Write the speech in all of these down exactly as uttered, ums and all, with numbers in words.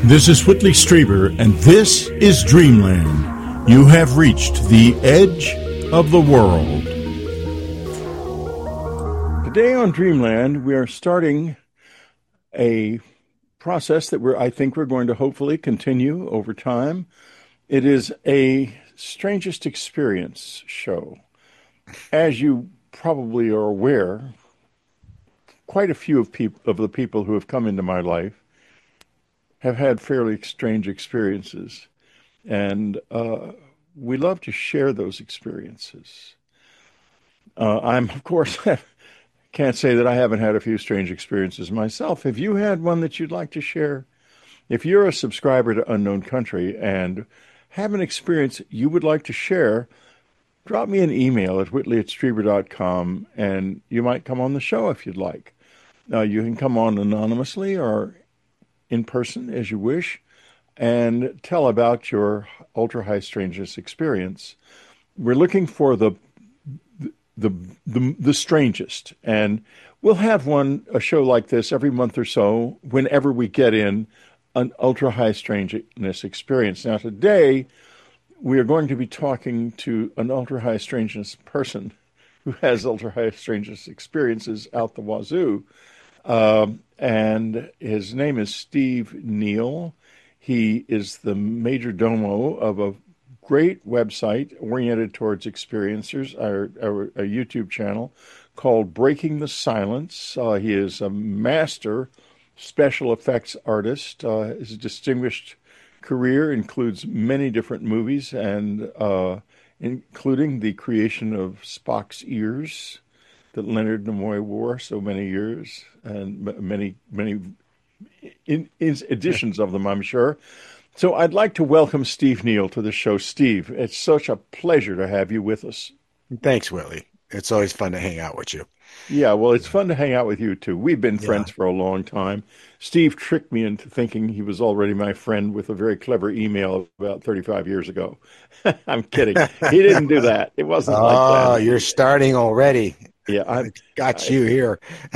This is Whitley Strieber, and this is Dreamland. You have reached the edge of the world. Today on Dreamland, we are starting a process that we're, I think we're going to hopefully continue over time. It is a strangest experience show. As you probably are aware, quite a few of, peop- of the people who have come into my life have had fairly strange experiences. And uh, we love to share those experiences. Uh, I'm, of course, can't say that I haven't had a few strange experiences myself. Have you had one that you'd like to share? If you're a subscriber to Unknown Country and have an experience you would like to share, drop me an email at whitley at strieber dot com, and you might come on the show if you'd like. Uh, you can come on anonymously or in person as you wish and tell about your ultra high strangeness experience. We're looking for the the the, the strangest, and we'll have one a show like this every month or so whenever we get in an ultra high strangeness experience. Now today we are going to be talking to an ultra high strangeness person who has ultra high strangeness experiences out the wazoo. Um, and his name is Steve Neal. He is the major domo of a great website oriented towards experiencers, our, our, a YouTube channel called Breaking the Silence. Uh, he is a master special effects artist. Uh, his distinguished career includes many different movies, and uh, including the creation of Spock's ears that Leonard Nimoy wore so many years, and many, many in, in editions of them, I'm sure. So I'd like to welcome Steve Neal to the show. Steve, it's such a pleasure to have you with us. Thanks, Whitley. It's always fun to hang out with you. Yeah, well, it's fun to hang out with you, too. We've been friends Yeah. for a long time. Steve tricked me into thinking he was already my friend with a very clever email about thirty-five years ago. I'm kidding. He didn't do that. It wasn't like Oh, that. you're starting already. Yeah, I, It's got I, you here.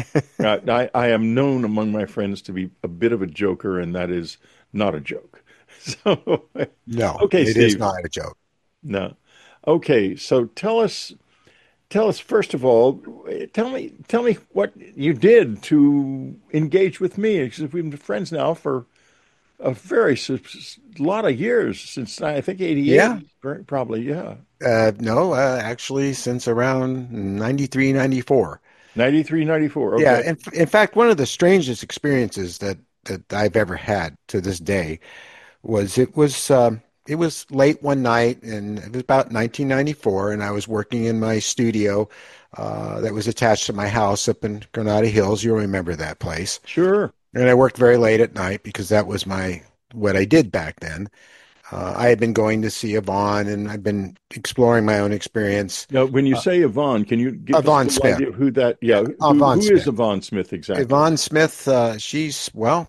I, I am known among my friends to be a bit of a joker, and that is not a joke. So, No, okay, it is Steve. not a joke. No. Okay, so tell us, tell us first of all, tell me, tell me what you did to engage with me, because we've been friends now for a very s- lot of years, since I think Yeah. eighty-eight, probably, yeah. Uh, no, uh, actually, since around ninety-three, ninety-four. ninety-three, ninety-four. Yeah. Okay. In, in fact, one of the strangest experiences that, that I've ever had to this day was it was um, it was late one night, and it was about nineteen ninety-four, and I was working in my studio uh, that was attached to my house up in Granada Hills. You'll remember that place. Sure. And I worked very late at night because that was my what I did back then. Uh, I had been going to see Yvonne, and I've been exploring my own experience. Now, when you Uh, say Yvonne, can you give us a Yvonne little Smith. idea of who that, yeah, who, Yvonne who is Smith. Yvonne Smith exactly? Yvonne Smith, uh, she's, well,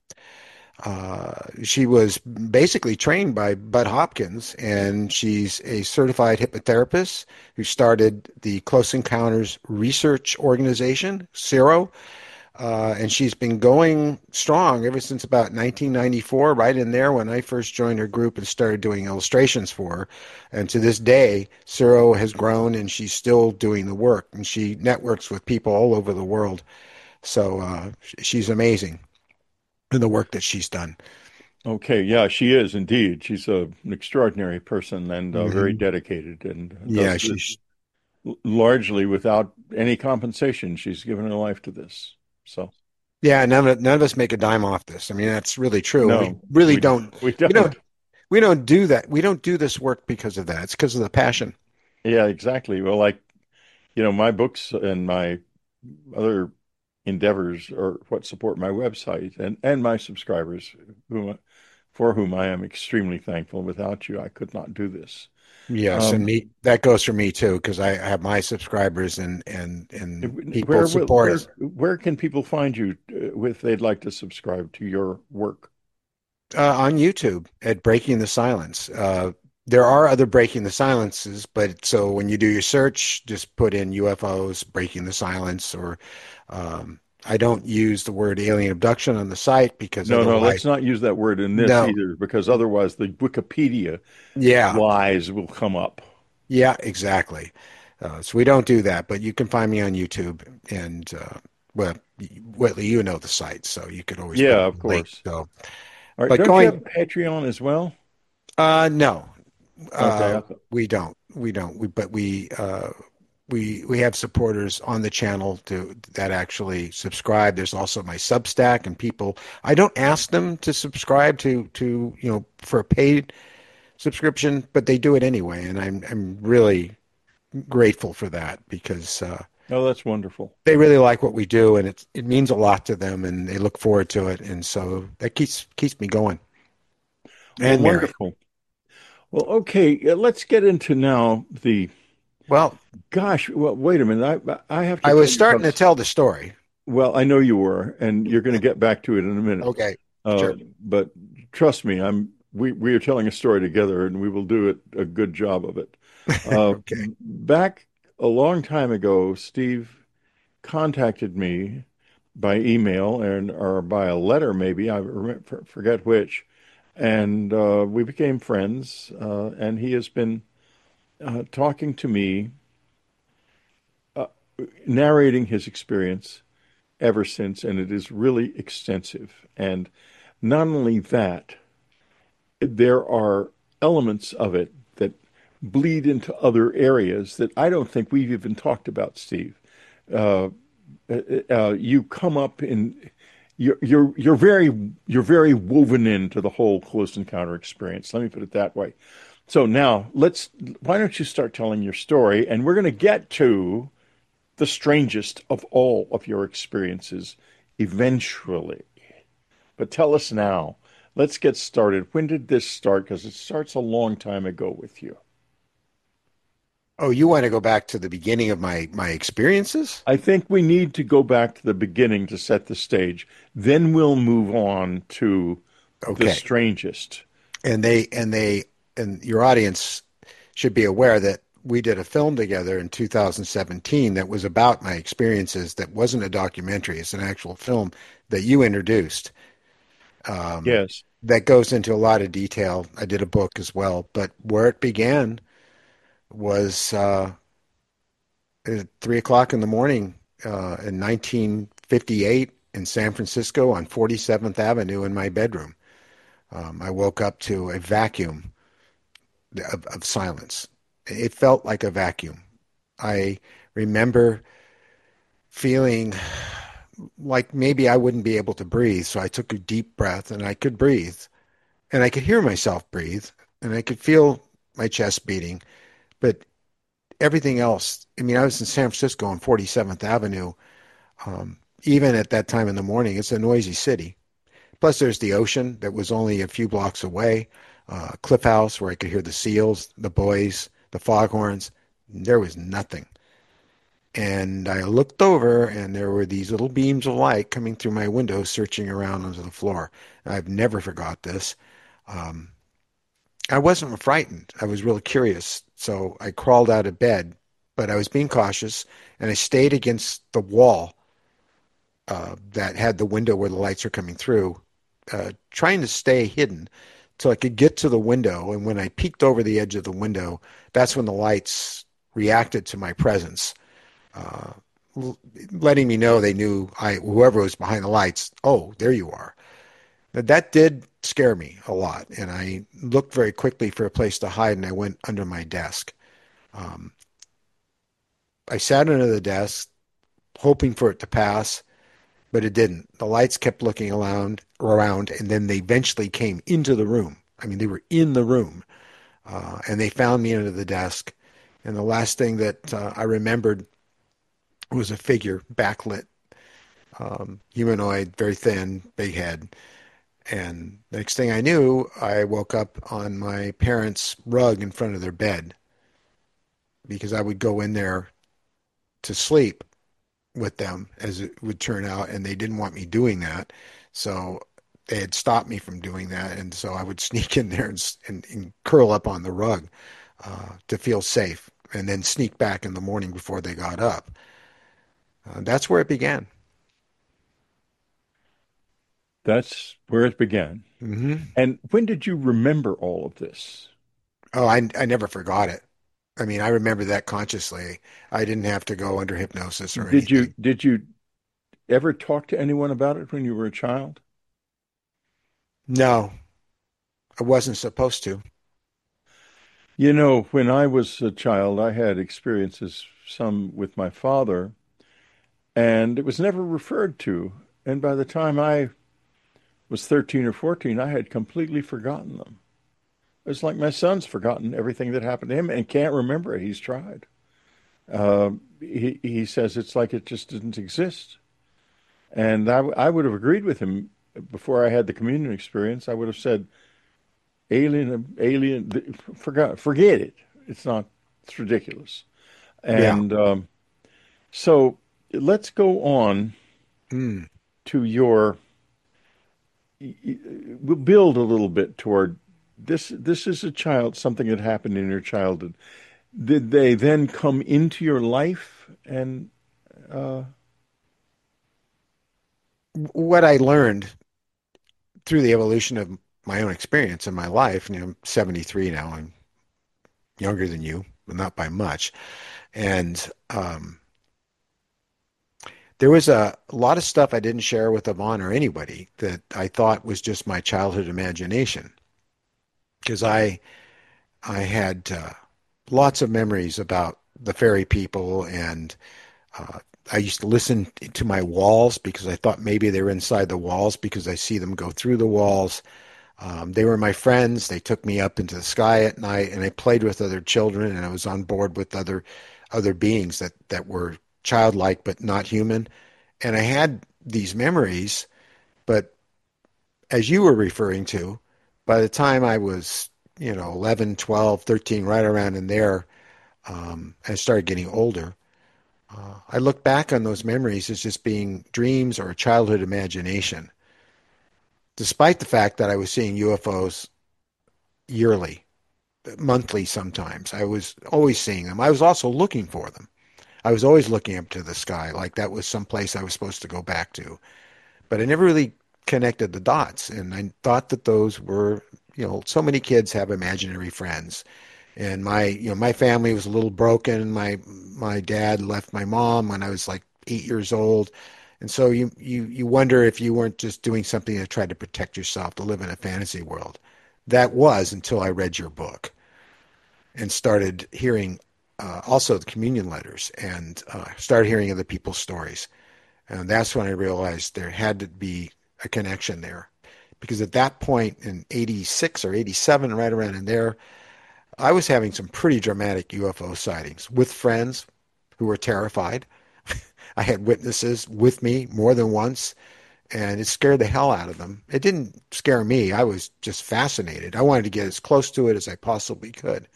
uh, she was basically trained by Bud Hopkins, and she's a certified hypnotherapist who started the Close Encounters Research Organization, CERO. Uh, and she's been going strong ever since about nineteen ninety-four, right in there when I first joined her group and started doing illustrations for her. And to this day, Cero has grown, and she's still doing the work. And she networks with people all over the world. So uh, she's amazing in the work that she's done. Okay, yeah, she is indeed. She's a, an extraordinary person and uh, very Hmm. dedicated, and Yeah, does this she's largely without any compensation. She's given her life to this. So, yeah. None of none of us make a dime off this. I mean, that's really true. And we no, really we don't. we We don't. don't. We don't do that. We don't do this work because of that. It's because of the passion. Yeah, exactly. Well, like, you know, my books and my other endeavors are what support my website and and my subscribers, whom for whom I am extremely thankful. Without you, I could not do this. Yes, and Um, me that goes for me too because I have my subscribers and and and people where will support where us. where can people find you uh, if they'd like to subscribe to your work? Uh, on YouTube at Breaking the Silence. Uh, there are other Breaking the Silences, but so when you do your search, just put in U F Os Breaking the Silence or um, I don't use the word alien abduction on the site because No, no, otherwise, let's not use that word in this no. either, because otherwise the Wikipedia Yeah, lies will come up. yeah, exactly. Uh, so we don't do that, but you can find me on YouTube and uh, well, Whitley, you know the site, so you could always put Yeah, a of link. course. So, All right, but don't you have a going, Patreon as well? uh, no, Okay, uh, I th- we don't, we don't. We, but we, uh, we, we have supporters on the channel to that actually subscribe. There's also my Substack and people. I don't ask them to subscribe to to you know for a paid subscription, but they do it anyway, and I'm I'm really grateful for that because uh, oh, that's wonderful. they really like what we do, and it it means a lot to them, and they look forward to it, and so that keeps keeps me going. Well, And Mary. wonderful. Well, okay, uh, let's get into now the Well, gosh. Well, wait a minute. I I have to I tell was you starting about. to tell the story. Well, I know you were, and you're going to get back to it in a minute. Okay, Uh, sure. but trust me, I'm we we are telling a story together, and we will do it a good job of it. Uh, Okay. back a long time ago, Steve contacted me by email and or by a letter, maybe I rem- forget which, and uh, we became friends. Uh, and he has been uh, talking to me, uh, narrating his experience ever since, and it is really extensive. And not only that, there are elements of it that bleed into other areas that I don't think we've even talked about, Steve. Uh, uh, uh, you come up in you're you're you're very you're very woven into the whole close encounter experience. Let me put it that way. So now let's why don't you start telling your story, and we're going to get to the strangest of all of your experiences eventually. But tell us now. Let's get started. When did this start? Because it starts a long time ago with you. Oh, you want to go back to the beginning of my my experiences? I think we need to go back to the beginning to set the stage. Then we'll move on to the Okay. strangest. And they and they and your audience should be aware that we did a film together in two thousand seventeen that was about my experiences. That wasn't a documentary. It's an actual film that you introduced. Um, Yes. that goes into a lot of detail. I did a book as well, but where it began was uh, at three o'clock in the morning uh, in nineteen fifty-eight in San Francisco on forty-seventh Avenue in my bedroom. Um, I woke up to a vacuum of, of silence. It felt like a vacuum. I remember feeling like maybe I wouldn't be able to breathe, so I took a deep breath and I could breathe, and I could hear myself breathe, and I could feel my chest beating, but everything else, I mean, I was in San Francisco on forty-seventh Avenue. Um, even at that time in the morning, it's a noisy city. Plus, there's the ocean that was only a few blocks away, uh, Cliff House where I could hear the seals, the buoys, the foghorns. There was nothing. And I looked over, and there were these little beams of light coming through my window, searching around onto the floor. I've never forgot this. Um, I wasn't frightened. I was really curious. So I crawled out of bed, but I was being cautious, and I stayed against the wall uh, that had the window where the lights are coming through, uh, trying to stay hidden so I could get to the window. And when I peeked over the edge of the window, that's when the lights reacted to my presence, uh, l- letting me know they knew I, whoever was behind the lights, oh, there you are. But that did scare me a lot. And I looked very quickly for a place to hide, and I went under my desk. Um, I sat under the desk, hoping for it to pass, but it didn't. The lights kept looking around, around, and then they eventually came into the room. I mean, they were in the room, uh, and they found me under the desk. And the last thing that uh, I remembered was a figure, backlit, um, humanoid, very thin, big head. And the next thing I knew, I woke up on my parents' rug in front of their bed because I would go in there to sleep with them, as it would turn out, and they didn't want me doing that. So they had stopped me from doing that, and so I would sneak in there and, and, and curl up on the rug uh, to feel safe, and then sneak back in the morning before they got up. Uh, that's where it began. That's where it began. Hmm. And when did you remember all of this? Oh, I I never forgot it. I mean, I remember that consciously. I didn't have to go under hypnosis or Did you anything. did you ever talk to anyone about it when you were a child? No, I wasn't supposed to. You know, when I was a child, I had experiences, some with my father, and it was never referred to. And by the time I was thirteen or fourteen, I had completely forgotten them. It's like my son's forgotten everything that happened to him and can't remember it. He's tried. Uh, he he says it's like it just didn't exist. And I, I would have agreed with him before I had the communion experience. I would have said, alien, alien, forgot, forget it. It's not, it's ridiculous. Yeah. And um, so let's go on Mm. to your, we'll build a little bit toward this. This is a child, something that happened in your childhood. Did they then come into your life? And uh, What I learned through the evolution of my own experience in my life, you know, I'm seventy-three now. I'm younger than you, but not by much. And um, there was a, a lot of stuff I didn't share with Yvonne or anybody that I thought was just my childhood imagination. Because I I had uh, lots of memories about the fairy people, and uh, I used to listen to my walls because I thought maybe they were inside the walls because I see them go through the walls. Um, they were my friends. They took me up into the sky at night, and I played with other children, and I was on board with other other beings that that were childlike but not human. And I had these memories, but as you were referring to, by the time I was, you know, eleven, twelve, thirteen, right around in there, um, and I started getting older, uh, I look back on those memories as just being dreams or a childhood imagination, despite the fact that I was seeing U F Os yearly, monthly sometimes. I was always seeing them. I was also looking for them. I was always looking up to the sky like that was some place I was supposed to go back to. But I never really connected the dots. And I thought that those were, you know, so many kids have imaginary friends. And my, you know, my family was a little broken. My my dad left my mom when I was like eight years old. And so you you you wonder if you weren't just doing something to try to protect yourself, to live in a fantasy world. That was until I read your book and started hearing uh, also the communion letters and uh, started hearing other people's stories. And that's when I realized there had to be a connection there. Because at that point in eighty-six or eighty-seven, right around in there, I was having some pretty dramatic U F O sightings with friends who were terrified. I had witnesses with me more than once, and it scared the hell out of them. It didn't scare me. I was just fascinated. I wanted to get as close to it as I possibly could.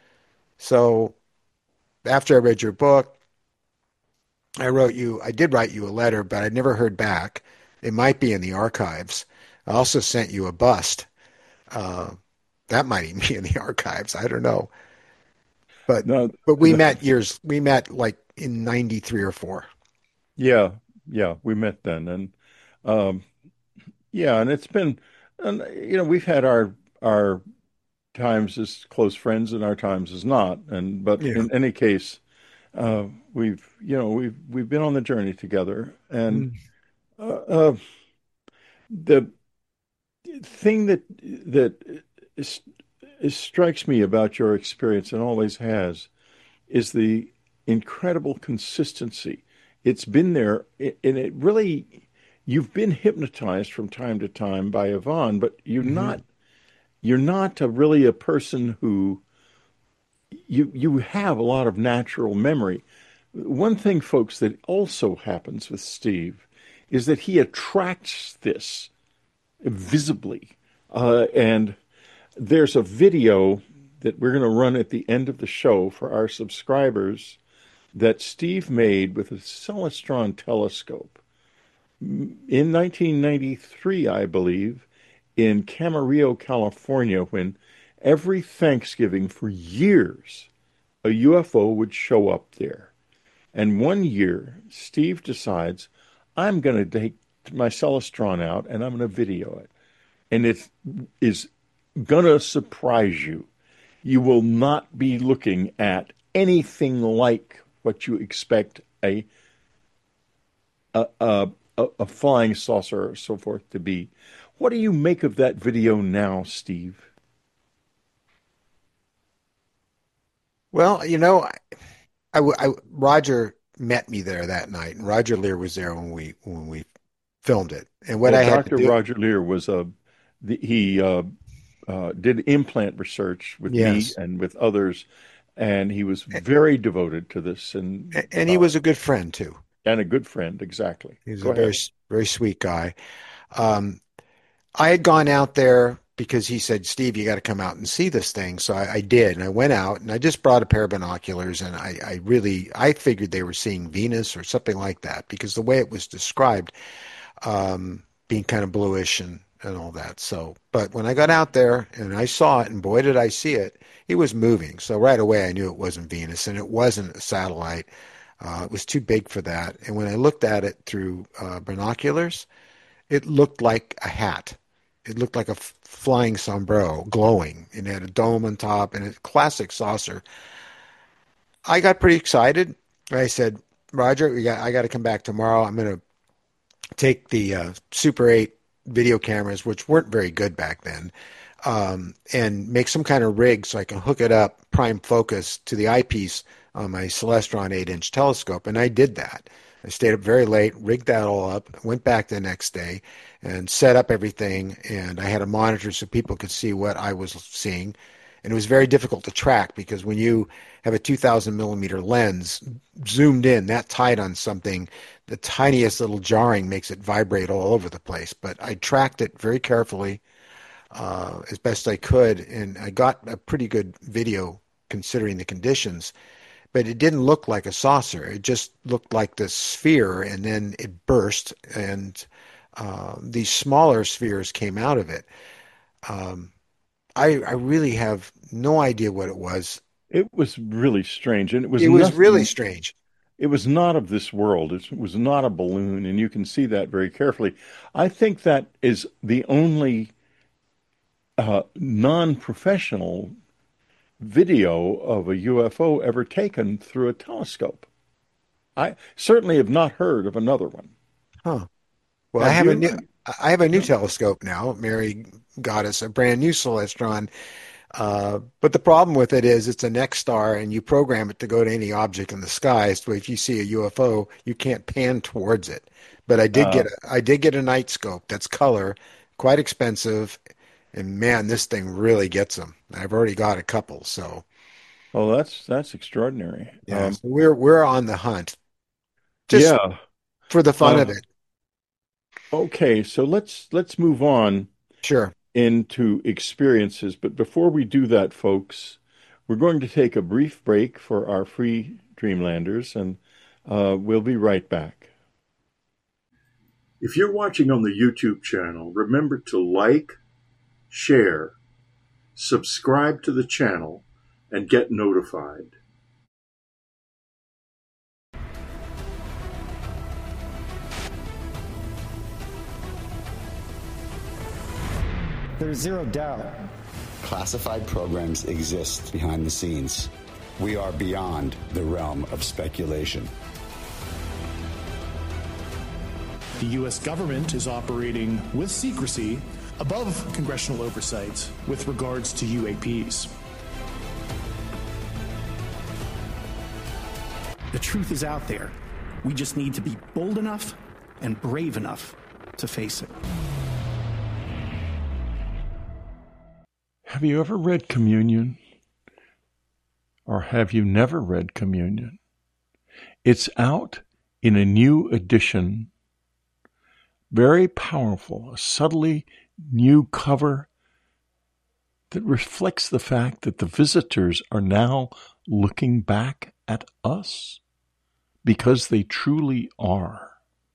So after I read your book, I wrote you, I did write you a letter, but I never heard back. It might be in the archives. I also sent you a bust. Uh, that might even be in the archives. I don't know. But no, but we no, met years, we met like in ninety-three or four. yeah, yeah, we met then, and um, yeah, and it's been, and you know, we've had our our times as close friends and our times as not, and but Yeah. in any case, uh, we've you know we've we've been on the journey together, and Mm. uh, uh, the thing that that is, is strikes me about your experience and always has is the incredible consistency. It's been there, and it really, you've been hypnotized from time to time by Yvonne, but you're Hmm. not, you're not a, really a person who, you, you have a lot of natural memory. One thing, folks, that also happens with Steve is that he attracts this visibly. Uh, and there's a video that we're going to run at the end of the show for our subscribers that Steve made with a Celestron telescope in nineteen ninety-three, I believe, in Camarillo, California, when every Thanksgiving for years a U F O would show up there. And one year, Steve decides, I'm going to take Well, you know, I, I, I- Roger met me there that night, and Roger Lear was there when we when we filmed it. And what Well, I had to doctor do, Roger Lear was a the, he uh, uh, did implant research with me yes, and with others, and he was very devoted to this and A- and he uh, was a good friend too. and a good friend. Exactly. He was a Go very ahead. s- very sweet guy. Um, I had gone out there because he said, Steve, you got to come out and see this thing. So I, I did, and I went out, and I just brought a pair of binoculars, and I, I really I figured they were seeing Venus or something like that because the way it was described, um, being kind of bluish and and all that. So, but when I got out there and I saw it, and boy, did I see it! It was moving. So right away, I knew it wasn't Venus, and it wasn't a satellite. Uh, it was too big for that. And when I looked at it through uh, binoculars, it looked like a hat. It looked like a f- flying sombrero, glowing, and it had a dome on top and a classic saucer. I got pretty excited. I said, Roger, we got, I got to come back tomorrow. I'm going to take the uh, Super eight video cameras, which weren't very good back then, um, and make some kind of rig so I can hook it up prime focus to the eyepiece on my Celestron eight inch telescope. And I did that. I stayed up very late, rigged that all up, went back the next day and set up everything. And I had a monitor so people could see what I was seeing. And it was very difficult to track because when you have a two thousand millimeter lens zoomed in that tight on something, the tiniest little jarring makes it vibrate all over the place. But I tracked it very carefully uh, as best I could, and I got a pretty good video considering the conditions. But it didn't look like a saucer. It just looked like this sphere, and then it burst, and uh, these smaller spheres came out of it. Um, I, I really have no idea what it was. It was really strange, and it was It was really nothing. strange. It was not of this world. It was not a balloon, and you can see that very carefully. I think that is the only uh, non-professional video of a U F O ever taken through a telescope. I certainly have not heard of another one. Huh. Well, I Have have a you? new I have a new No. telescope now. Mary got us a brand new Celestron. Uh, but the problem with it is it's a Nexstar, and you program it to go to any object in the sky. So if you see a U F O, you can't pan towards it. But I did Uh, get a, I did get a night scope that's color, quite expensive, and man, this thing really gets them. I've already got a couple, so oh, that's that's extraordinary. yeah. Um, So we're we're on the hunt just yeah. for the fun of Uh, it. okay, so let's let's move on Sure. into experiences. But before we do that, folks, we're going to take a brief break for our free Dreamlanders, and uh, we'll be right back. If you're watching on the YouTube channel, remember to like, share, subscribe to the channel, and get notified. There's zero doubt. Classified programs exist behind the scenes. We are beyond the realm of speculation. The U S government is operating with secrecy above congressional oversight with regards to U A Ps. The truth is out there. We just need to be bold enough and brave enough to face it. Have you ever read Communion? Or have you never read Communion? It's out in a new edition. Very powerful, a subtly new cover that reflects the fact that the visitors are now looking back at us because they truly are.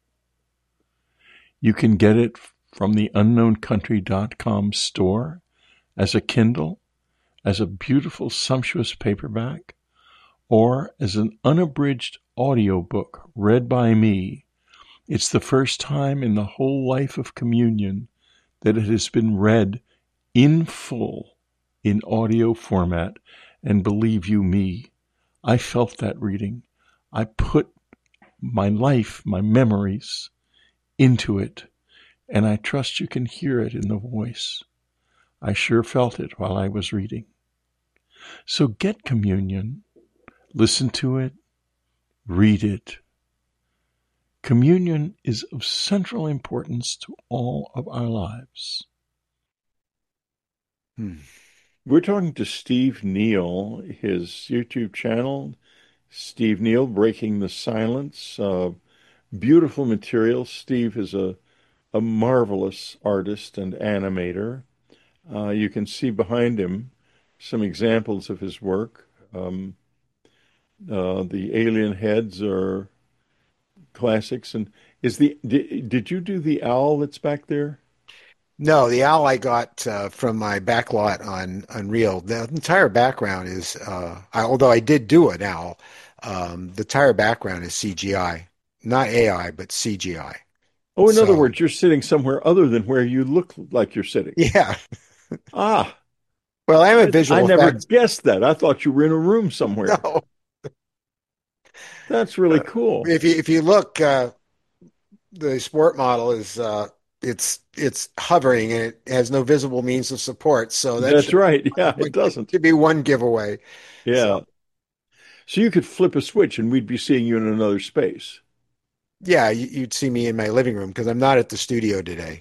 You can get it from the unknown country dot com store as a Kindle, as a beautiful, sumptuous paperback, or as an unabridged audiobook read by me It's the first time in the whole life of communion that it has been read in full in audio format. And believe you me, I felt that reading. I put my life, my memories into it, and I trust you can hear it in the voice. I sure felt it while I was reading. So get communion, listen to it, read it. Communion is of central importance to all of our lives. Hmm. We're talking to Steve Neal, his YouTube channel, Steve Neal, Breaking the Silence. Uh, beautiful material. Steve is a, a marvelous artist and animator. Uh, you can see behind him some examples of his work. Um, uh, the alien heads are classics. And is the did, did you do the owl that's back there? No, the owl I got uh, from my backlot on Unreal. The entire background is, uh, I, although I did do an owl, um, the entire background is C G I, not A I, but C G I. Oh, in so, other words, you're sitting somewhere other than where you look like you're sitting. Yeah. Ah. Well, I'm a visual I never effects. guessed that. I thought you were in a room somewhere. No. That's really cool. Uh, if you if you look, uh, the sport model is uh, it's it's hovering and it has no visible means of support. So that that's should, right. Yeah, it doesn't. It could be one giveaway. Yeah. So. so you could flip a switch and we'd be seeing you in another space. Yeah, you'd see me in my living room because I'm not at the studio today.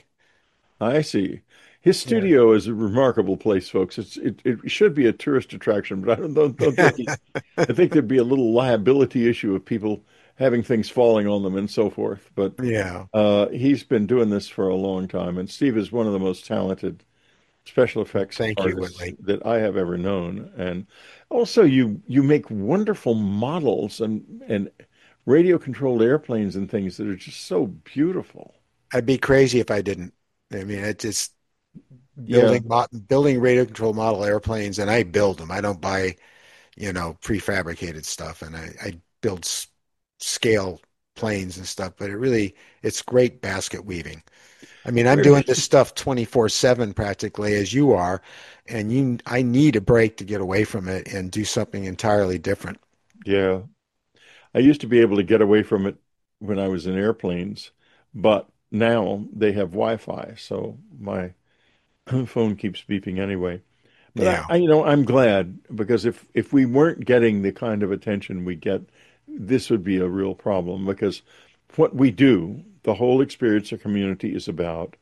I see. His studio yeah. is a remarkable place, folks. It's it, it should be a tourist attraction, but I don't, don't, don't think it, I think there'd be a little liability issue of people having things falling on them and so forth. But yeah, uh, he's been doing this for a long time, and Steve is one of the most talented special effects Thank artists you, that I have ever known. And also, you you make wonderful models and and radio controlled airplanes and things that are just so beautiful. I'd be crazy if I didn't. I mean, it just building yeah. building radio control model airplanes, and I build them. I don't buy, you know, prefabricated stuff, and I, I build s- scale planes and stuff. But it really, it's great basket weaving. I mean, I'm doing this stuff twenty-four seven practically as you are, and you, I need a break to get away from it and do something entirely different. Yeah. I used to be able to get away from it when I was in airplanes, but now they have Wi-Fi, so my phone keeps beeping anyway. But yeah. I, I, you know, I'm glad because if if we weren't getting the kind of attention we get, this would be a real problem because what we do, the whole experience of community is about,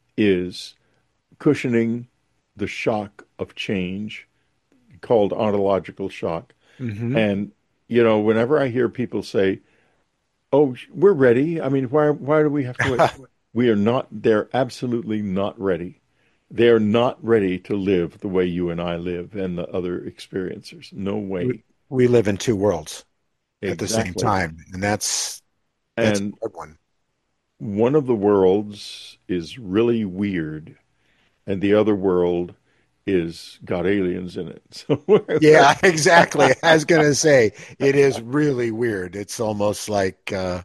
is cushioning the shock of change, called ontological shock. Mm-hmm. And, you know, whenever I hear people say, oh, we're ready. I mean, why why do we have to wait? We are not, they're absolutely not ready. They're not ready to live the way you and I live and the other experiencers. No way. We, we live in two worlds exactly. at the same time. And that's, that's and a good one. One of the worlds is really weird and the other world is got aliens in it. So yeah, exactly. I was going to say, it is really weird. It's almost like uh,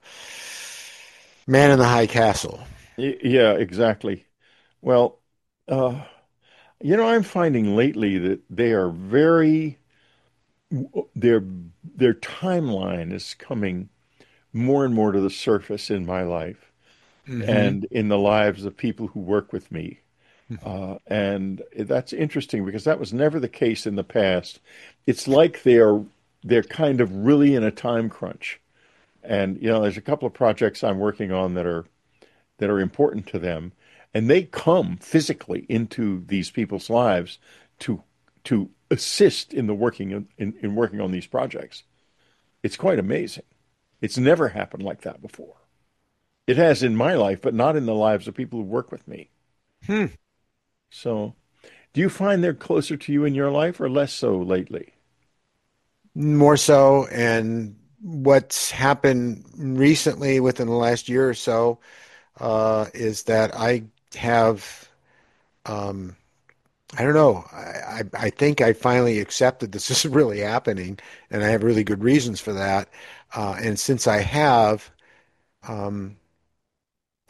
Man in the High Castle. Yeah, exactly. Well, uh, you know, I'm finding lately that they are very, their their timeline is coming more and more to the surface in my life mm-hmm. and in the lives of people who work with me. Uh, and that's interesting because that was never the case in the past. It's like they're they're kind of really in a time crunch. And you know, there's a couple of projects I'm working on that are that are important to them, and they come physically into these people's lives to to assist in the working in, in working on these projects. It's quite amazing. It's never happened like that before. It has in my life, but not in the lives of people who work with me. Hmm. So, do you find they're closer to you in your life or less so lately? More so. And what's happened recently within the last year or so uh, is that I have, um, I don't know, I, I think I finally accepted this is really happening, and I have really good reasons for that. Uh, and since I have, um,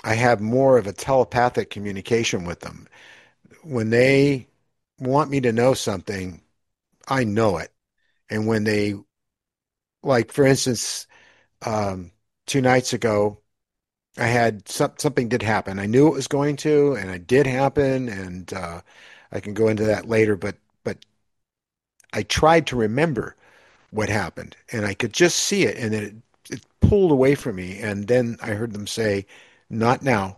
I have more of a telepathic communication with them. When they want me to know something, I know it. And when they, like, for instance, um, two nights ago, I had some, something did happen. I knew it was going to, and it did happen, and uh, I can go into that later. But but I tried to remember what happened, and I could just see it, and then it, it pulled away from me. And then I heard them say, "Not now,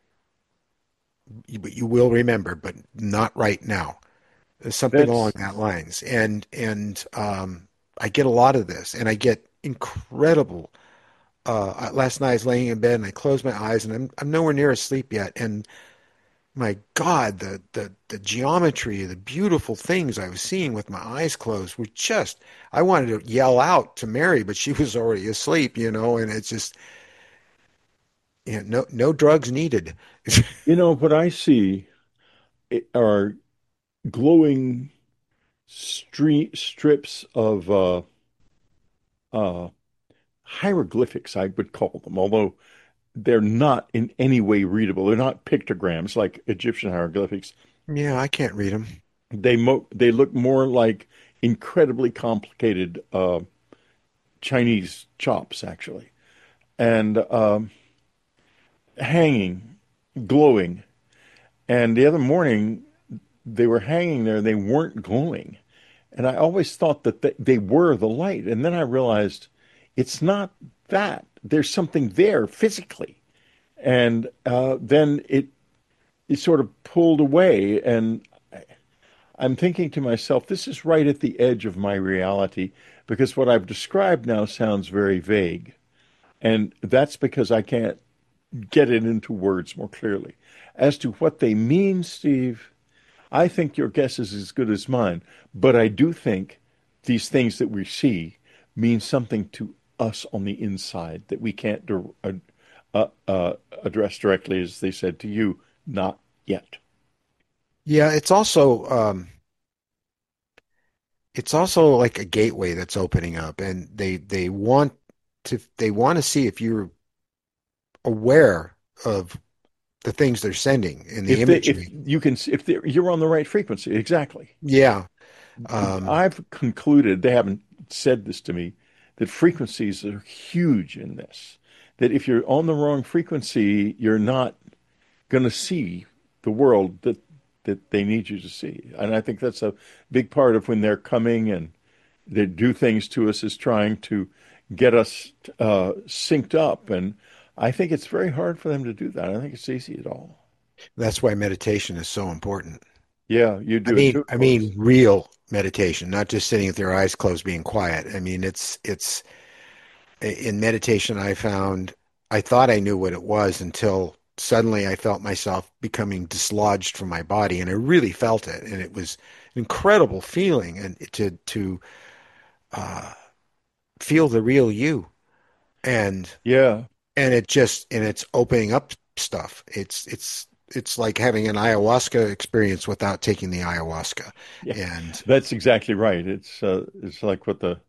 but you will remember, but not right now." Something along That's that lines. And and um, I get a lot of this, and I get incredible. Uh, last night I was laying in bed and I closed my eyes, and I'm I'm nowhere near asleep yet, and my God, the, the, the geometry, the beautiful things I was seeing with my eyes closed were just, I wanted to yell out to Mary, but she was already asleep, you know, and it's just, you know, no, no drugs needed. you know what I see are glowing street strips of uh, uh, hieroglyphics, I would call them, although they're not in any way readable. They're not pictograms like Egyptian hieroglyphics. Yeah, I can't read them. They mo they look more like incredibly complicated uh, Chinese chops, actually, and um, hanging, glowing. And the other morning, they were hanging there. They weren't glowing, and I always thought that they, they were the light. And then I realized it's not that. There's something there physically, and uh, then it it sort of pulled away, and I'm thinking to myself, this is right at the edge of my reality because what I've described now sounds very vague. And that's because I can't get it into words more clearly. As to what they mean, Steve, I think your guess is as good as mine. But I do think these things that we see mean something to us on the inside that we can't uh, uh, uh, address directly, as they said to you, not yet. Yeah, it's also um, it's also like a gateway that's opening up, and they they want to they want to see if you're aware of the things they're sending in the If they, if imagery. you can, if they, you're on the right frequency, exactly. Yeah. Um, I've concluded, they haven't said this to me, that frequencies are huge in this. That if you're on the wrong frequency, you're not going to see the world that that they need you to see. And I think that's a big part of when they're coming and they do things to us is trying to get us uh, synced up. And I think it's very hard for them to do that. I don't think it's easy at all. that's why meditation is so important. Yeah, you I do it mean, too, of I mean, course. real meditation, not just sitting with your eyes closed, being quiet. I mean, it's it's in meditation, I found I thought I knew what it was until suddenly I felt myself becoming dislodged from my body, and I really felt it, and it was an incredible feeling, and to to uh, feel the real you, and Yeah, and it just and it's opening up stuff. It's it's it's like having an ayahuasca experience without taking the ayahuasca, yeah, and that's exactly right. It's uh, it's like what the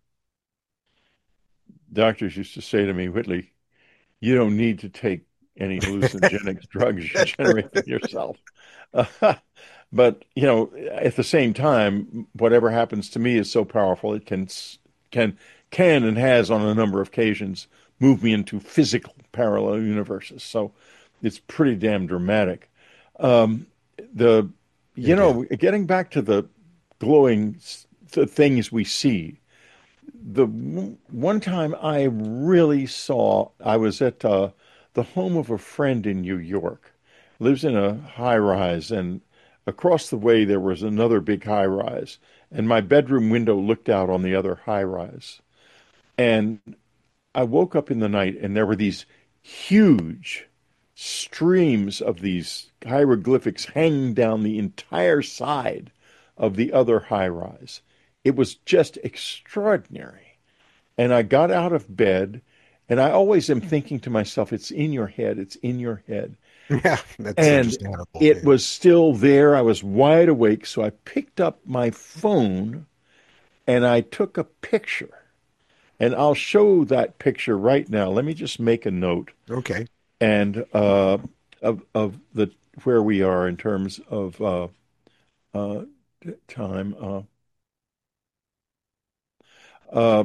doctors used to say to me, Whitley, you don't need to take any hallucinogenic drugs. You generate them yourself. Uh, but you know, at the same time, whatever happens to me is so powerful it can can can and has on a number of occasions moved me into physical parallel universes. So it's pretty damn dramatic. Um, the you it is. know, getting back to the glowing the things we see. The one time I really saw, I was at uh, the home of a friend in New York. Lives in a high rise, and across the way there was another big high rise, and my bedroom window looked out on the other high rise. And I woke up in the night, and there were these huge streams of these hieroglyphics hanging down the entire side of the other high rise. It was just extraordinary. And I got out of bed, and I always am thinking to myself, it's in your head, it's in your head. Yeah, that's And understandable. it Yeah. was still there. I was wide awake. So I picked up my phone and I took a picture. And I'll show that picture right now. Let me just make a note. Okay. and uh, of of the where we are in terms of uh, uh, time. Uh, uh,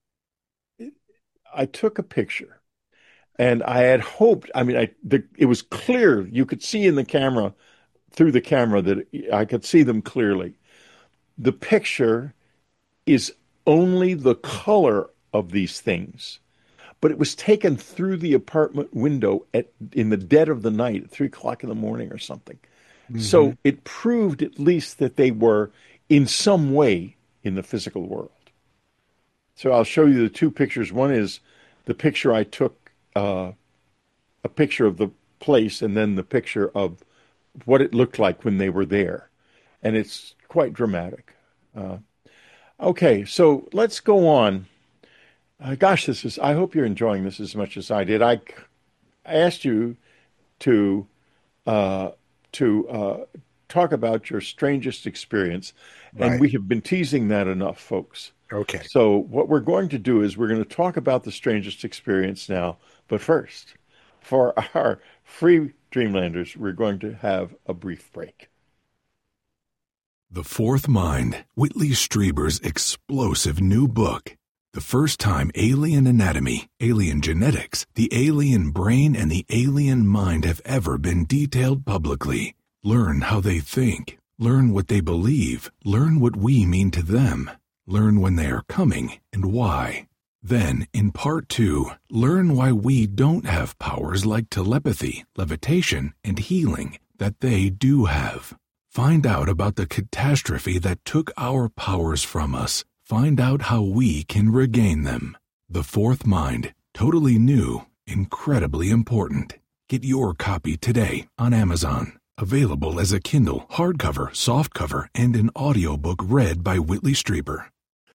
I took a picture, and I had hoped. I mean, I the, it was clear. You could see in the camera through the camera that I could see them clearly. The picture is only the color of these things, but it was taken through the apartment window at in the dead of the night at three o'clock in the morning or something. Mm-hmm. So it proved at least that they were in some way in the physical world. So I'll show you the two pictures. One is the picture I took, uh, a picture of the place, and then the picture of what it looked like when they were there. And it's quite dramatic. Uh, okay, so let's go on. Uh, gosh, this is, I hope you're enjoying this as much as I did. I, I asked you to, uh, to uh, talk about your strangest experience, and Right. we have been teasing that enough, folks. Okay. So what we're going to do is we're going to talk about the strangest experience now. But first, for our free Dreamlanders, we're going to have a brief break. The Fourth Mind, Whitley Strieber's explosive new book. The first time alien anatomy, alien genetics, the alien brain, and the alien mind have ever been detailed publicly. Learn how they think. Learn what they believe. Learn what we mean to them. Learn when they are coming and why. Then, in part two, learn why we don't have powers like telepathy, levitation, and healing that they do have. Find out about the catastrophe that took our powers from us. Find out how we can regain them. The Fourth Mind, totally new, incredibly important. Get your copy today on Amazon. Available as a Kindle, hardcover, softcover, and an audiobook read by Whitley Strieber.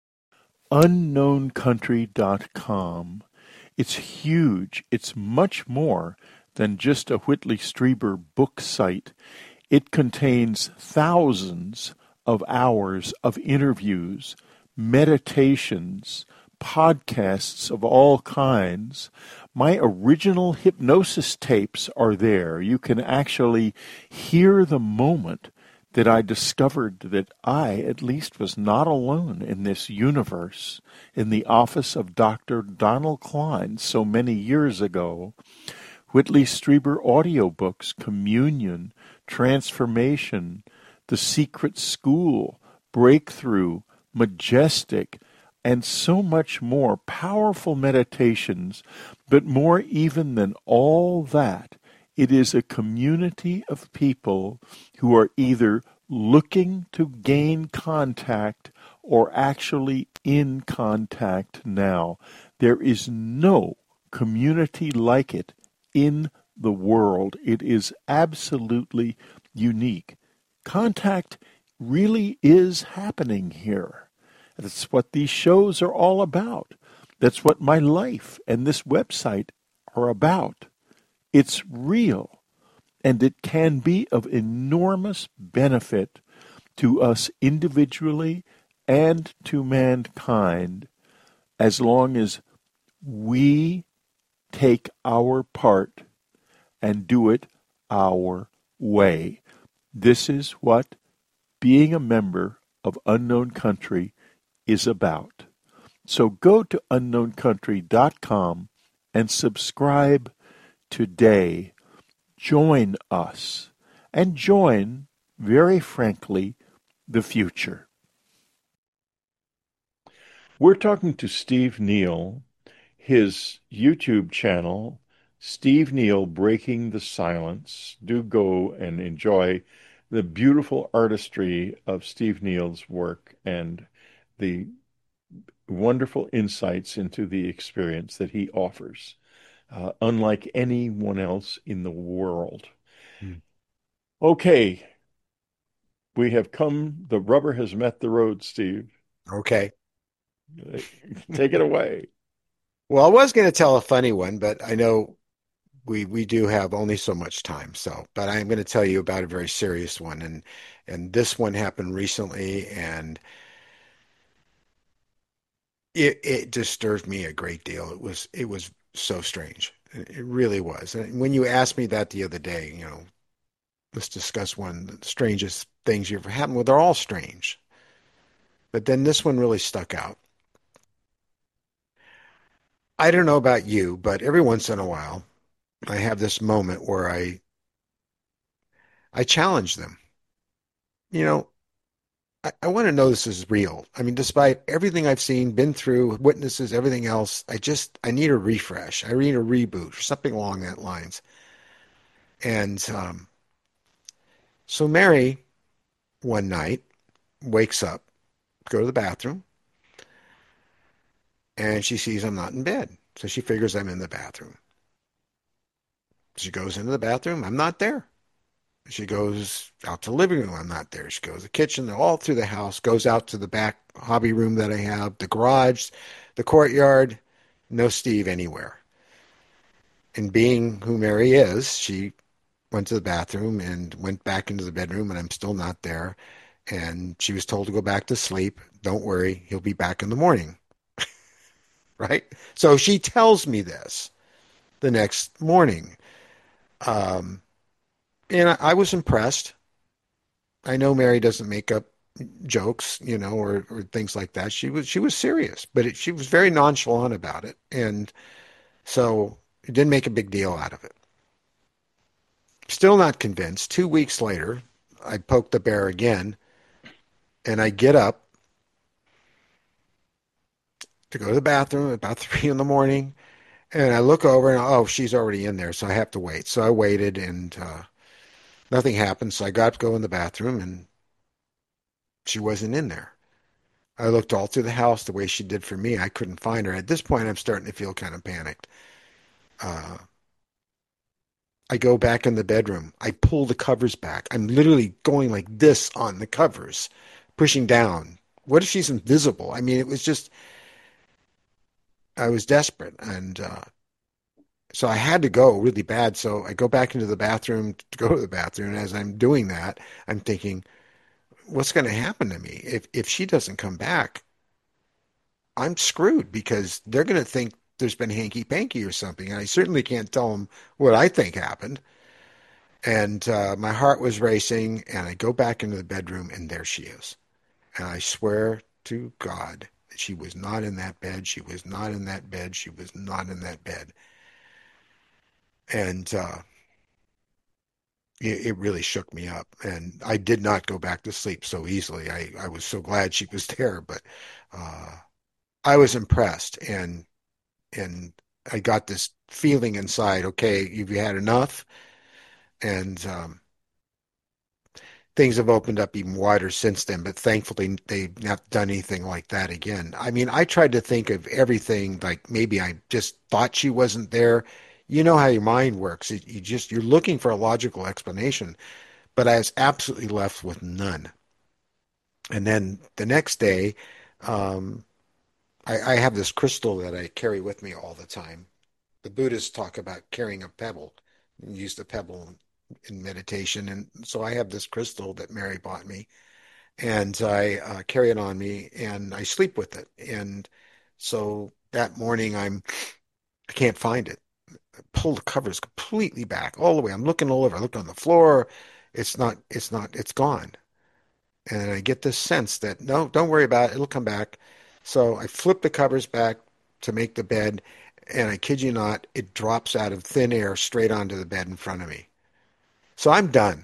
unknown country dot com. It's huge. It's much more than just a Whitley Strieber book site. It contains thousands of hours of interviews, meditations, podcasts of all kinds. My original hypnosis tapes are there. You can actually hear the moment that I discovered that I, at least, was not alone in this universe in the office of Doctor Donald Klein so many years ago. Whitley Strieber audiobooks, Communion, Transformation, The Secret School, Breakthrough, Majestic, and so much more powerful meditations. But more even than all that, it is a community of people who are either looking to gain contact or actually in contact now. There is no community like it in the world. It is absolutely unique. Contact really is happening here. That's what these shows are all about. That's what my life and this website are about. It's real, and it can be of enormous benefit to us individually and to mankind as long as we take our part and do it our way. This is what being a member of Unknown Country is about. So go to unknown country dot com and subscribe today. Join us and join, very frankly, the future. We're talking to Steve Neal. His YouTube channel, Steve Neal Breaking the Silence. Do go and enjoy the beautiful artistry of Steve Neal's work and the wonderful insights into the experience that he offers, uh, unlike anyone else in the world. Hmm. Okay, we have come, the rubber has met the road, Steve. Okay. Take it away. Well, I was going to tell a funny one, but I know we we do have only so much time. So, but I am going to tell you about a very serious one, and and this one happened recently, and it it disturbed me a great deal. It was it was so strange. It really was. And when you asked me that the other day, you know, let's discuss one of the strangest things you ever happened. Well, they're all strange. But then this one really stuck out. I don't know about you, but every once in a while, I have this moment where I I challenge them. You know, I, I want to know this is real. I mean, despite everything I've seen, been through, witnesses, everything else, I just I need a refresh. I need a reboot or something along that lines. And um, so Mary one night wakes up, go to the bathroom, and she sees I'm not in bed. So she figures I'm in the bathroom. She goes into the bathroom. I'm not there. She goes out to the living room. I'm not there. She goes to the kitchen, all through the house, goes out to the back hobby room that I have, the garage, the courtyard. No Steve anywhere. And being who Mary is, she went to the bathroom and went back into the bedroom, and I'm still not there. And she was told to go back to sleep. Don't worry, he'll be back in the morning. Right? So she tells me this the next morning. Um, and I, I was impressed. I know Mary doesn't make up jokes, you know, or, or things like that. She was she was serious, but it, she was very nonchalant about it, and so it didn't make a big deal out of it. Still not convinced. Two weeks later, I poke the bear again, and I get up to go to the bathroom about three in the morning, and I look over and oh, she's already in there, so I have to wait. So I waited, and uh, nothing happened. So I got to go in the bathroom, and she wasn't in there. I looked all through the house the way she did for me. I couldn't find her. At this point, I'm starting to feel kind of panicked. Uh, I go back in the bedroom. I pull the covers back. I'm literally going like this on the covers, pushing down. What if she's invisible? I mean, it was just, I was desperate. And uh, so I had to go really bad. So I go back into the bathroom to go to the bathroom. And as I'm doing that, I'm thinking, what's going to happen to me? If, if she doesn't come back, I'm screwed because they're going to think there's been hanky panky or something. And I certainly can't tell them what I think happened. And uh, my heart was racing, and I go back into the bedroom, and there she is. And I swear to God that she was not in that bed. She was not in that bed. She was not in that bed. And uh, it, it really shook me up. And I did not go back to sleep so easily. I, I was so glad she was there, but uh, I was impressed. And and I got this feeling inside, okay, you've had enough. And um, things have opened up even wider since then, but thankfully they've not done anything like that again. I mean, I tried to think of everything like maybe I just thought she wasn't there. You know how your mind works. It, you just you're looking for a logical explanation, but I was absolutely left with none. And then the next day, um, I, I have this crystal that I carry with me all the time. The Buddhists talk about carrying a pebble. You use the pebble in meditation. And so I have this crystal that Mary bought me, and I uh, carry it on me, and I sleep with it. And so that morning, I'm I can't find it. I pull the covers completely back, all the way. I'm looking all over. I look on the floor. It's not. It's not. It's gone. And I get this sense that no, don't worry about it. It'll come back. So I flip the covers back to make the bed, and I kid you not, it drops out of thin air straight onto the bed in front of me. So I'm done.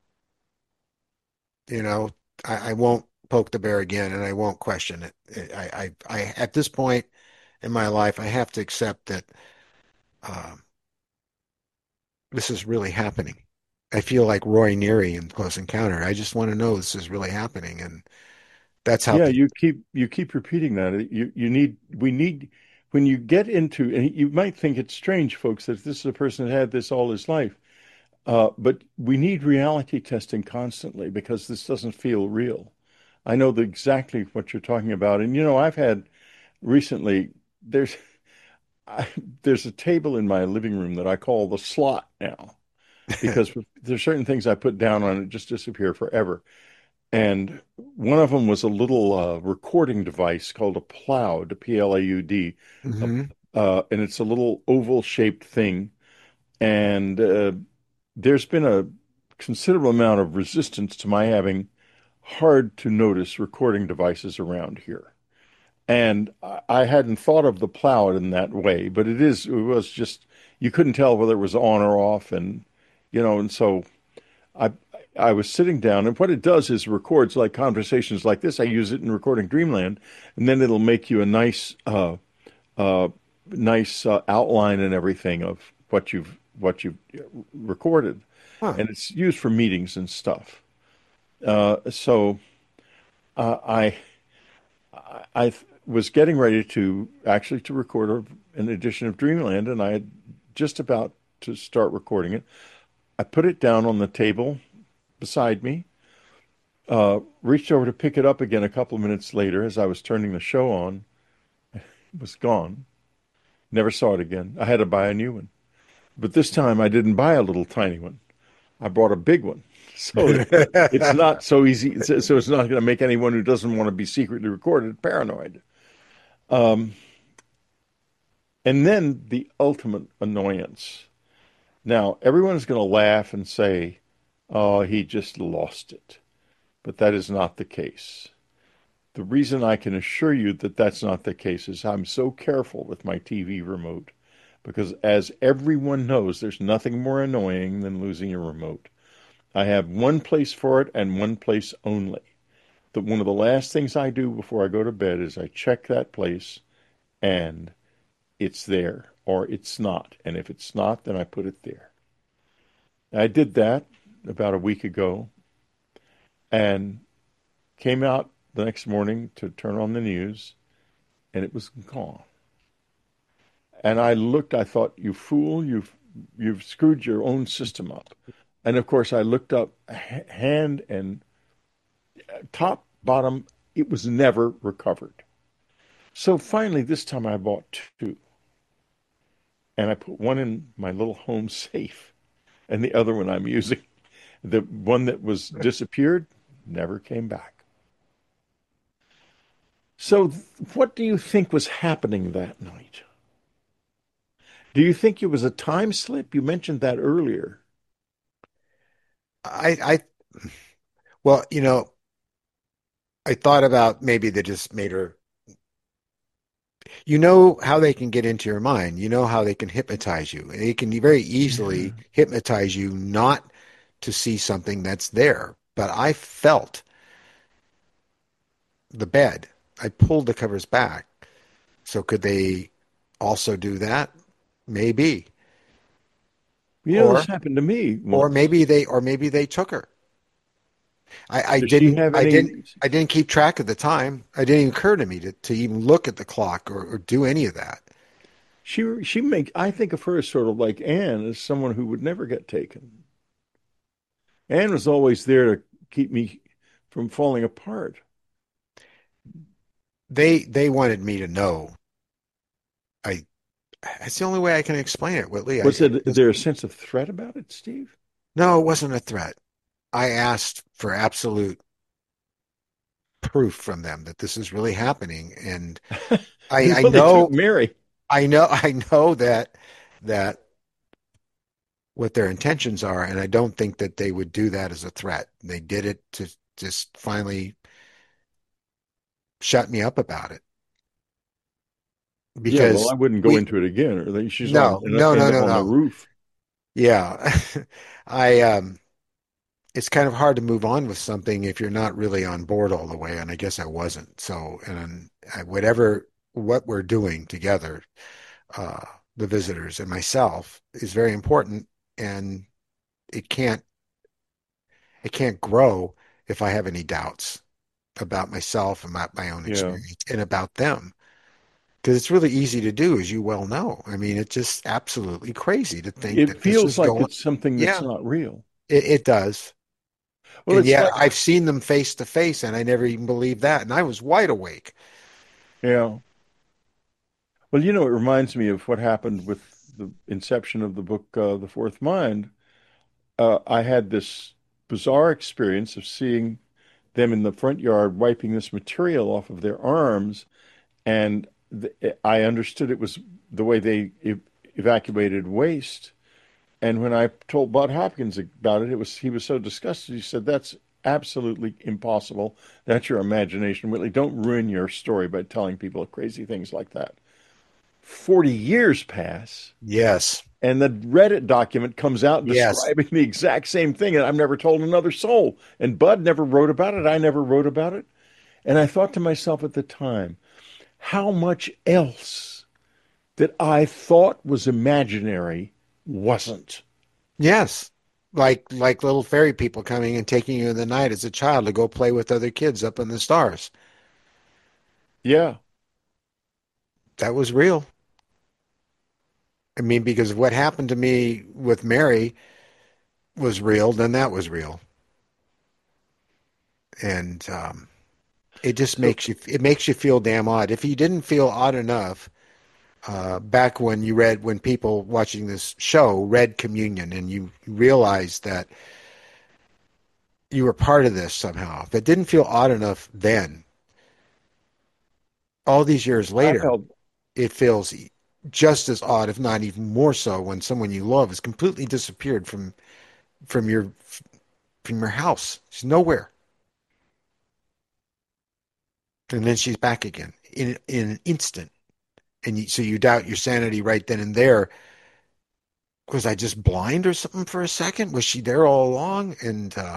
You know, I, I won't poke the bear again, and I won't question it. I, I, I, at this point in my life, I have to accept that um, this is really happening. I feel like Roy Neary in Close Encounter. I just want to know this is really happening, and that's how Yeah, people. you keep you keep repeating that. You you need we need when you get into, and you might think it's strange, folks, that this is a person that had this all his life. Uh, but we need reality testing constantly because this doesn't feel real. I know the, exactly what you're talking about. And you know, I've had recently there's I, there's a table in my living room that I call the slot now because there's certain things I put down on it just disappear forever. And one of them was a little uh, recording device called a Ploud, P L A U D, a Hmm. uh, and it's a little oval shaped thing. And uh, there's been a considerable amount of resistance to my having hard to notice recording devices around here. And I I hadn't thought of the plow in that way, but it is, it was just, you couldn't tell whether it was on or off. And, you know, and so I, I was sitting down, and what it does is records like conversations like this. I use it in Recording Dreamland, and then it'll make you a nice, uh, uh, nice uh, outline and everything of what you've what you've recorded, Huh. and it's used for meetings and stuff. Uh, so uh, I I was getting ready to actually to record a, an edition of Dreamland, and I had just about to start recording it. I put it down on the table beside me, uh, reached over to pick it up again a couple of minutes later as I was turning the show on. It was gone. Never saw it again. I had to buy a new one. But this time I didn't buy a little tiny one. I bought a big one. So it's not so easy. So it's not going to make anyone who doesn't want to be secretly recorded paranoid. Um, and then the ultimate annoyance. Now, everyone's going to laugh and say, oh, he just lost it. But that is not the case. The reason I can assure you that that's not the case is I'm so careful with my T V remote. Because as everyone knows, there's nothing more annoying than losing a remote. I have one place for it and one place only. That one of the last things I do before I go to bed is I check that place and it's there or it's not. And if it's not, then I put it there. I did that about a week ago and came out the next morning to turn on the news, and it was gone. And I looked, I thought, you fool, you've you've screwed your own system up. And of course, I looked up hand and top, bottom, it was never recovered. So finally, this time I bought two. And I put one in my little home safe, and the other one I'm using. The one that was disappeared never came back. So, what do you think was happening that night? Do you think it was a time slip? You mentioned that earlier. I, I, well, you know, I thought about maybe they just made her, you know how they can get into your mind. You know how they can hypnotize you. They can very Yeah. easily hypnotize you not to see something that's there. But I felt the bed. I pulled the covers back. So could they also do that? Maybe. You know, this Or happened to me or once. maybe they or maybe they took her. I, I Does she didn't have I didn't any? I didn't keep track of the time. It didn't even occur to me to, to even look at the clock or, or do any of that. She she make I think of her as sort of like Anne, as someone who would never get taken. Anne was always there to keep me from falling apart. They they wanted me to know. I That's the only way I can explain it, Whitley. I, Was I it just there a sense of threat about it, Steve? no, it wasn't a threat. I asked for absolute proof from them that this is really happening, and I I Well, they took know Mary. I know I know that that what their intentions are, and I don't think that they would do that as a threat. They did it to just finally shut me up about it Yeah, well, because I wouldn't go we into it again. Or they, she's on no and no no end up no on the no roof. yeah I um it's kind of hard to move on with something if you're not really on board all the way, and I guess I wasn't. So and I, whatever what we're doing together, uh the visitors and myself, is very important, and it can't it can't grow if I have any doubts about myself and about my own Yeah. experience and about them. Because it's really easy to do, as you well know. I mean, it's just absolutely crazy to think It that this feels is like going. it's something that's Yeah, not real. it, it does. Well, And it's yet like, I've seen them face to face, and I never even believed that. And I was wide awake. yeah. Well, you know, it reminds me of what happened with the inception of the book, uh, The Fourth Mind. Uh, I had this bizarre experience of seeing them in the front yard wiping this material off of their arms, and th- I understood it was the way they ev evacuated waste. And when I told Bud Hopkins about it, it was he was so disgusted. He said, "That's absolutely impossible. That's your imagination, Whitley. Don't ruin your story by telling people crazy things like that." forty years pass, Yes. and the Reddit document comes out Yes. describing the exact same thing, and I've never told another soul. And Bud never wrote about it. I never wrote about it. And I thought to myself at the time, how much else that I thought was imaginary wasn't. Yes. Like like little fairy people coming and taking you in the night as a child to go play with other kids up in the stars. Yeah. That was real. I mean, because what happened to me with Mary was real, then that was real. And um, it just So, makes you it makes you feel damn odd. If you didn't feel odd enough uh, back when you read when people watching this show read Communion and you realized that you were part of this somehow, if it didn't feel odd enough then, all these years I later, felt, it feels just as odd, if not even more so, when someone you love has completely disappeared from from your from your house. She's nowhere, and then she's back again in in an instant. And you, so you doubt your sanity right then and there. Was I just blind or something for a second? Was she there all along? And uh,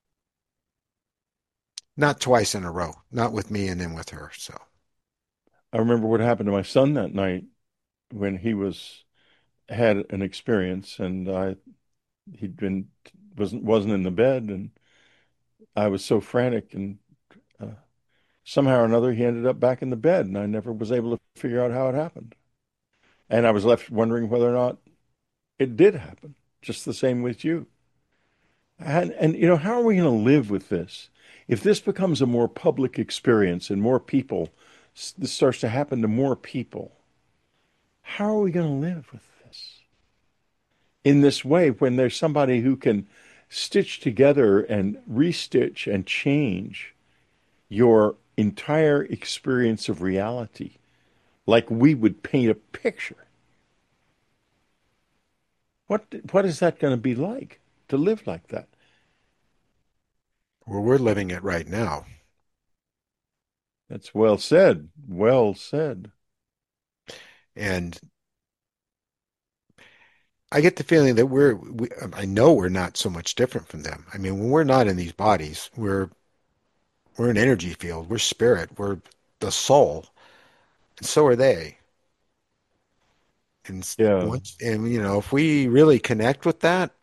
not twice in a row, not with me and then with her. So I remember what happened to my son that night when he was had an experience, and I he'd been wasn't wasn't in the bed, and I was so frantic, and uh, somehow or another he ended up back in the bed, and I never was able to figure out how it happened. And I was left wondering whether or not it did happen. Just the same with you. And, and you know, how are we going to live with this? If this becomes a more public experience and more people, this starts to happen to more people, how are we going to live with this in this way when there's somebody who can stitch together and restitch and change your entire experience of reality like we would paint a picture? What what is that going to be like to live like that? well, we're living it right now. That's well said. Well said. And I get the feeling that we're, we, I know we're not so much different from them. I mean, when we're not in these bodies, we're, we're an energy field, we're spirit, we're the soul, and so are they. And Yeah. once, and you know, if we really connect with that,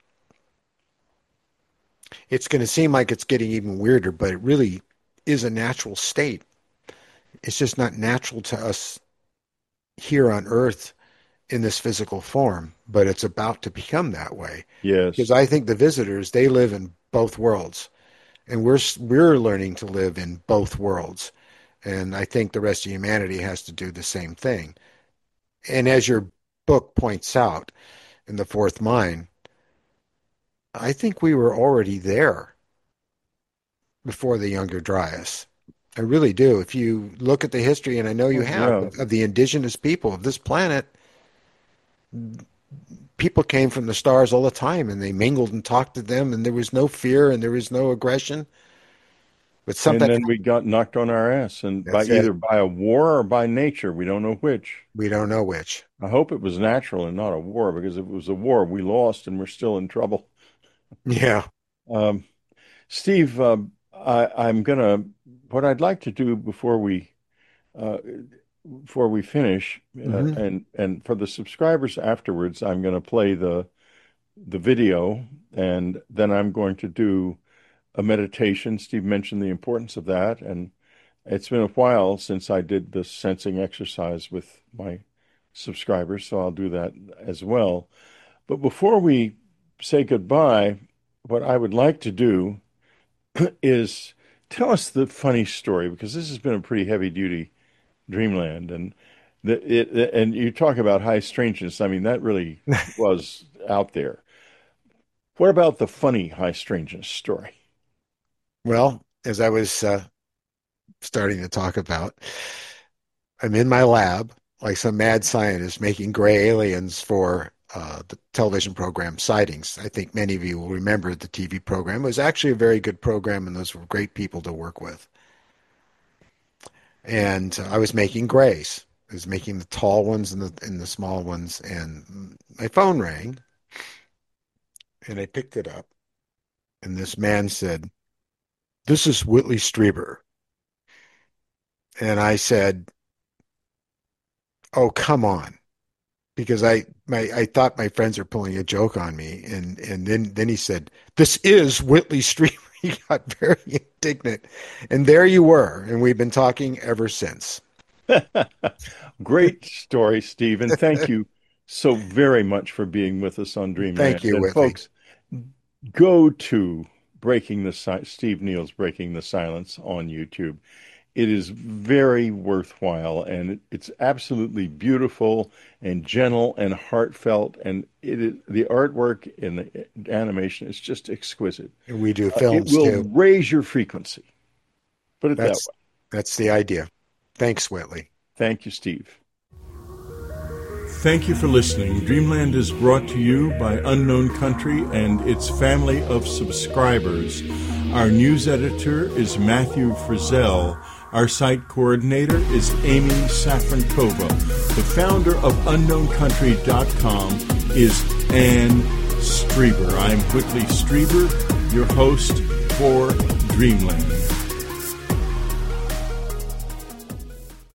it's going to seem like it's getting even weirder, but it really is a natural state. It's just not natural to us here on Earth in this physical form, but it's about to become that way. Because Yes. I think the visitors, they live in both worlds, and we're we're learning to live in both worlds. And I think the rest of humanity has to do the same thing. And as your book points out in The Fourth Mind, I think we were already there before the Younger Dryas. I really do. If you look at the history, and I know you Oh, have, yeah. of, of the indigenous people of this planet, people came from the stars all the time and they mingled and talked to them, and there was no fear and there was no aggression. But And something, then we got knocked on our ass, and by that's it. either by a war or by nature. We don't know which. We don't know which. I hope it was natural and not a war, because if it was a war, we lost and we're still in trouble. Yeah. Um, Steve, uh, I, I'm gonna. What I'd like to do before we uh, before we finish, uh, Hmm. and and for the subscribers afterwards, I'm going to play the the video, and then I'm going to do a meditation. Steve mentioned the importance of that, and it's been a while since I did the sensing exercise with my subscribers, so I'll do that as well. But before we say goodbye, what I would like to do is tell us the funny story, because this has been a pretty heavy duty dreamland, and the, it, and you talk about high strangeness. I mean, that really was out there. What about the funny high strangeness story? Well, as I was uh, starting to talk about, I'm in my lab like some mad scientist making gray aliens for uh, the television program Sightings. I think many of you will remember the T V program. It was actually a very good program, and those were great people to work with. And uh, I was making grays. I was making the tall ones and the and the small ones, and my phone rang, and I picked it up, and this man said, "This is Whitley Strieber." And I said, "Oh, come on." Because I my I thought my friends were pulling a joke on me, and and then then he said, "This is Whitley Strieber." He got very indignant, and there you were, and we've been talking ever since. Great story, Steve, and thank you so very much for being with us on Dreamland. Thank you, and Whitley. Folks, go to Breaking the Si- Steve Neal's Breaking the Silence on YouTube. It is very worthwhile, and it, it's absolutely beautiful and gentle and heartfelt, and it is, the artwork and the animation is just exquisite. And we do films, uh, it will too. raise your frequency. Put it That's, that way. That's the idea. Thanks, Whitley. Thank you, Steve. Thank you for listening. Dreamland is brought to you by Unknown Country and its family of subscribers. Our news editor is Matthew Frizzell. Our site coordinator is Amy Safrankova. The founder of unknown country dot com is Ann Strieber. I'm Whitley Strieber, your host for Dreamland.